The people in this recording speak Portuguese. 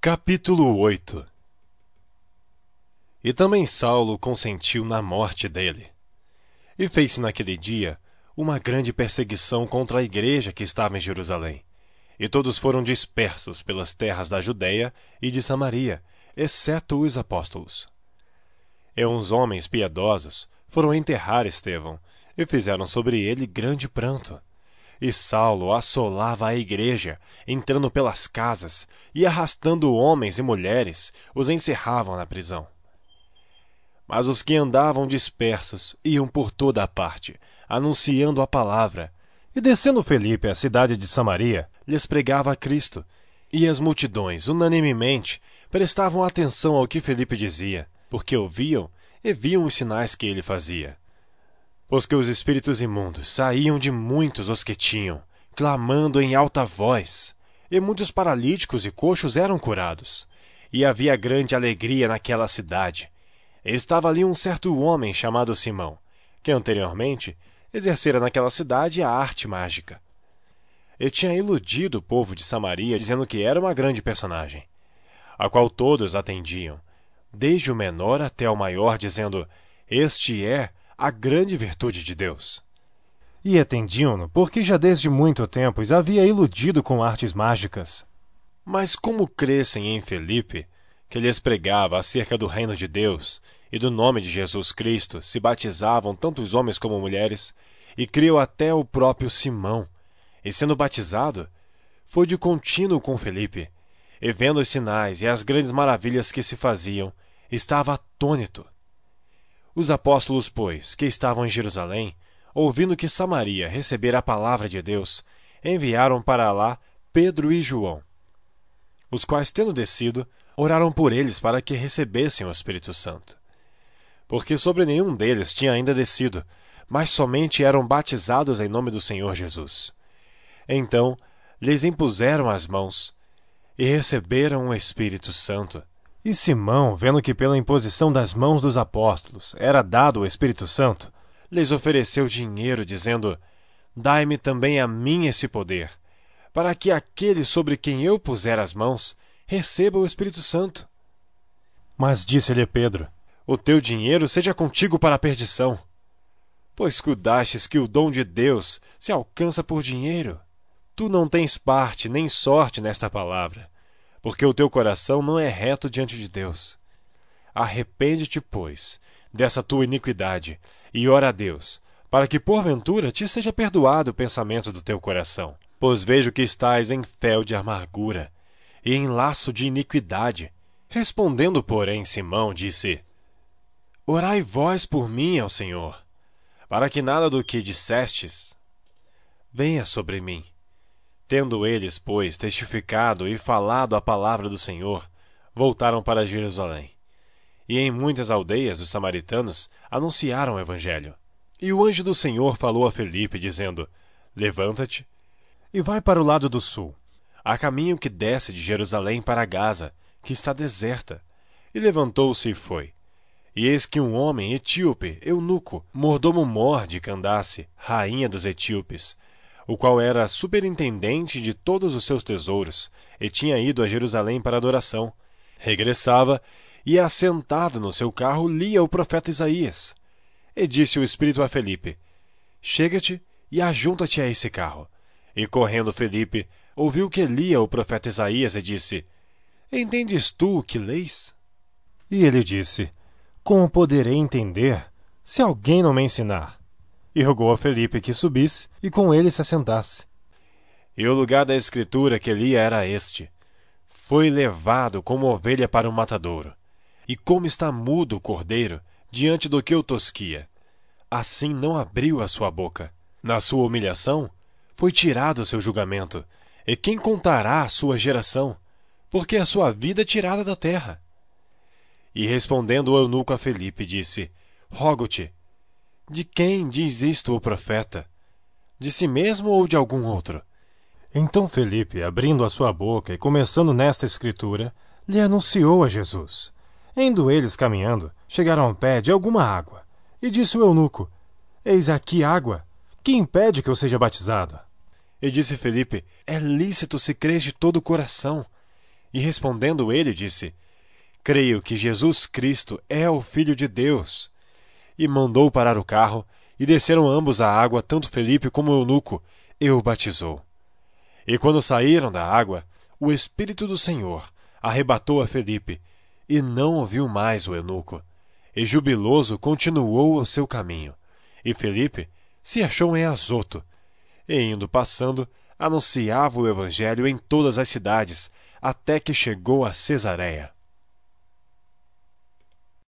Capítulo 8. E também Saulo consentiu na morte dele. E fez-se naquele dia uma grande perseguição contra a igreja que estava em Jerusalém. E todos foram dispersos pelas terras da Judéia e de Samaria, exceto os apóstolos. E uns homens piedosos foram enterrar Estevão, e fizeram sobre ele grande pranto. E Saulo assolava a igreja, entrando pelas casas, e arrastando homens e mulheres, os encerravam na prisão. Mas os que andavam dispersos iam por toda a parte, anunciando a palavra. E descendo Felipe à cidade de Samaria, lhes pregava a Cristo. E as multidões, unanimemente, prestavam atenção ao que Felipe dizia, porque ouviam e viam os sinais que ele fazia. Pois que os espíritos imundos saíam de muitos os que tinham, clamando em alta voz, e muitos paralíticos e coxos eram curados. E havia grande alegria naquela cidade. E estava ali um certo homem chamado Simão, que anteriormente exercera naquela cidade a arte mágica. E tinha iludido o povo de Samaria, dizendo que era uma grande personagem, a qual todos atendiam, desde o menor até o maior, dizendo: "Este é a grande virtude de Deus." E atendiam-no, porque já desde muito tempo os havia iludido com artes mágicas. Mas como crescem em Felipe, que lhes pregava acerca do reino de Deus e do nome de Jesus Cristo, se batizavam tanto os homens como mulheres, e criou até o próprio Simão, e sendo batizado, foi de contínuo com Felipe, e vendo os sinais e as grandes maravilhas que se faziam, estava atônito. Os apóstolos, pois, que estavam em Jerusalém, ouvindo que Samaria recebera a palavra de Deus, enviaram para lá Pedro e João, os quais, tendo descido, oraram por eles para que recebessem o Espírito Santo. Porque sobre nenhum deles tinha ainda descido, mas somente eram batizados em nome do Senhor Jesus. Então lhes impuseram as mãos e receberam o Espírito Santo. E Simão, vendo que pela imposição das mãos dos apóstolos era dado o Espírito Santo, lhes ofereceu dinheiro, dizendo: "Dai-me também a mim esse poder, para que aquele sobre quem eu puser as mãos receba o Espírito Santo." Mas disse-lhe Pedro: "O teu dinheiro seja contigo para a perdição, pois cuidastes que o dom de Deus se alcança por dinheiro. Tu não tens parte nem sorte nesta palavra, porque o teu coração não é reto diante de Deus. Arrepende-te, pois, dessa tua iniquidade, e ora a Deus, para que porventura te seja perdoado o pensamento do teu coração. Pois vejo que estás em fel de amargura, e em laço de iniquidade." Respondendo, porém, Simão disse: "Orai vós por mim ao Senhor, para que nada do que dissestes venha sobre mim." Tendo eles, pois, testificado e falado a palavra do Senhor, voltaram para Jerusalém. E em muitas aldeias dos samaritanos anunciaram o evangelho. E o anjo do Senhor falou a Felipe, dizendo: "Levanta-te e vai para o lado do sul, a caminho que desce de Jerusalém para Gaza, que está deserta." E levantou-se e foi. E eis que um homem etíope, eunuco, mordomo-mor de Candace, rainha dos etíopes, o qual era superintendente de todos os seus tesouros, e tinha ido a Jerusalém para adoração, regressava e, assentado no seu carro, lia o profeta Isaías. E disse o Espírito a Felipe: "Chega-te e ajunta-te a esse carro." E correndo Felipe, ouviu que lia o profeta Isaías e disse: "Entendes tu o que lês?" E ele disse: "Como poderei entender, se alguém não me ensinar?" E rogou a Felipe que subisse e com ele se assentasse. E o lugar da escritura que lia era este: "Foi levado como ovelha para o matadouro, e como está mudo o cordeiro diante do que o tosquia, assim não abriu a sua boca. Na sua humilhação foi tirado o seu julgamento, e quem contará a sua geração? Porque a sua vida é tirada da terra." E respondendo o eunuco a Felipe, disse: "Rogo-te, de quem diz isto o profeta? De si mesmo ou de algum outro?" Então Felipe, abrindo a sua boca e começando nesta escritura, lhe anunciou a Jesus. Indo eles caminhando, chegaram ao pé de alguma água. E disse o eunuco: "Eis aqui água. Que impede que eu seja batizado?" E disse Felipe: "É lícito se crês de todo o coração. E respondendo ele, disse: Creio que Jesus Cristo é o Filho de Deus. E mandou parar o carro, e desceram ambos à água, tanto Felipe como o eunuco, e o batizou. E quando saíram da água, o Espírito do Senhor arrebatou a Felipe, e não ouviu mais o eunuco. E jubiloso continuou o seu caminho. E Felipe se achou em Azoto, e indo passando, anunciava o evangelho em todas as cidades, até que chegou a Cesareia.